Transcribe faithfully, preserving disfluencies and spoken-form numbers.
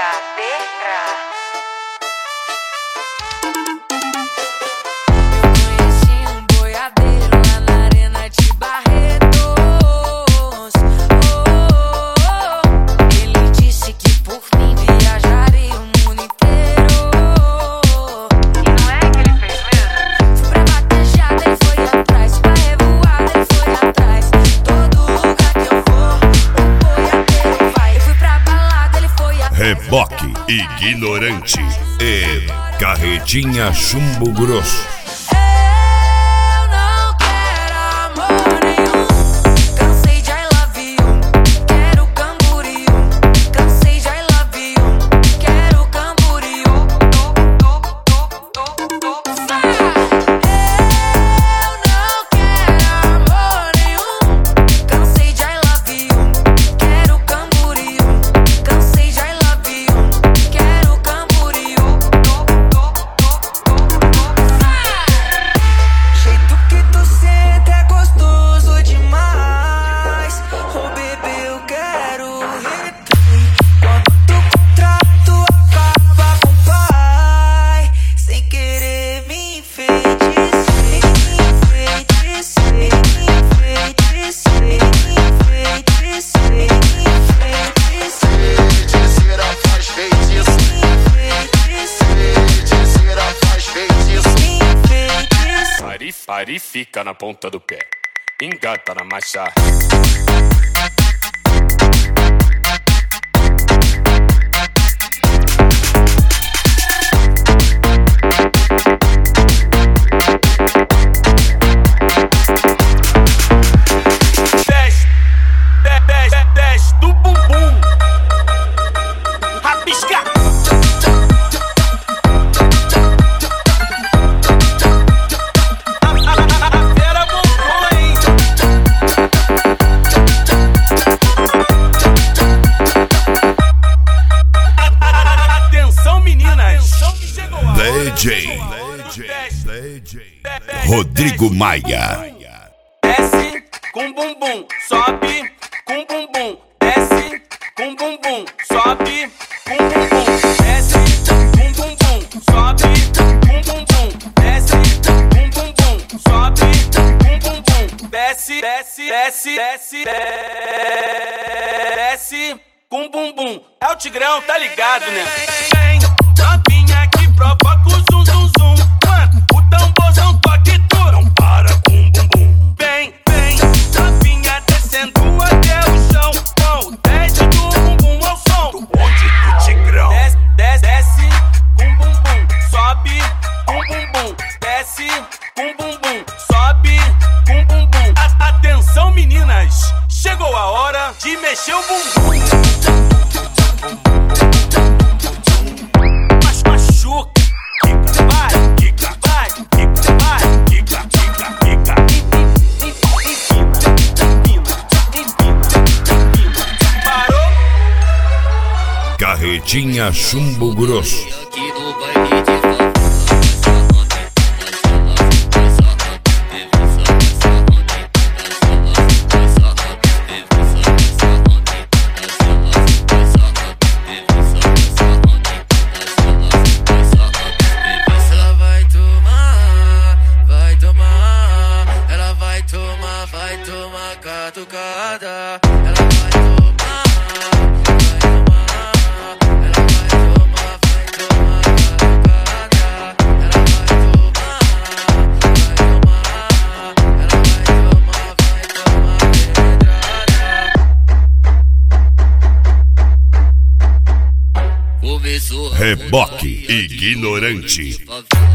Reboque ignorante e carretinha chumbo grosso. Eu não quero amor nenhum. Cansei de I love you. Quero camboriú. Cansei de I love you. Quero camboriú. Eu não quero amor nenhum. Cansei de I love you. Quero camboriú. Cansei de I love you. Quero camboriú. Jeito que tu senta é gostoso demais. Oh bebê, eu quero replay. Quando tu contrato acaba com o pai, sem querer me enfeitiçei, enfeitiçei, enfeitiçei, enfeitiçei, enfeitiçei. Feiticeira faz feitiço. Feiticeira faz feitiço. Pare, pare, fica na ponta do pé. Engata na marcha. Desce, desce, desce, desce do bumbum. Rabisca. Atenção, meninas. D J D J Rodrigo Maia. Desce com bumbum, sobe com bumbum, desce com bumbum, sobe com bumbum, desce com bumbum, sobe com bumbum, desce com bumbum, sobe com bumbum, desce, desce, desce, desce, desce com bumbum. É o Tigrão, tá ligado, né? Vem, novinha que provoca o zum zum zum. Quando o tamborzão toca e tu não para com bumbum. Vem, vem, novinha descendo até o chão. Com o teste do bumbum ao som do bonde do Tigrão. Desce, desce, desce com bumbum, sobe com bumbum, desce com bumbum, sobe com bumbum. A- Atenção, meninas, chegou a hora de mexer o bumbum. Mas machuca, quica, vai, quica, vai, quica, vai, quica, quica, quica. Empina, empina, empina, empina. Parou? Carretinha chumbo grosso. Aqui no baile de ela vai tomar, vai tomar, ela vai tomar, vai tomar catucada. Ela vai tomar, vai tomar, ela vai tomar, vai tomar catucada. Ela vai tomar, vai tomar, ela vai tomar, vai tomar pedrada. Começou a Reboque ignorante. favela.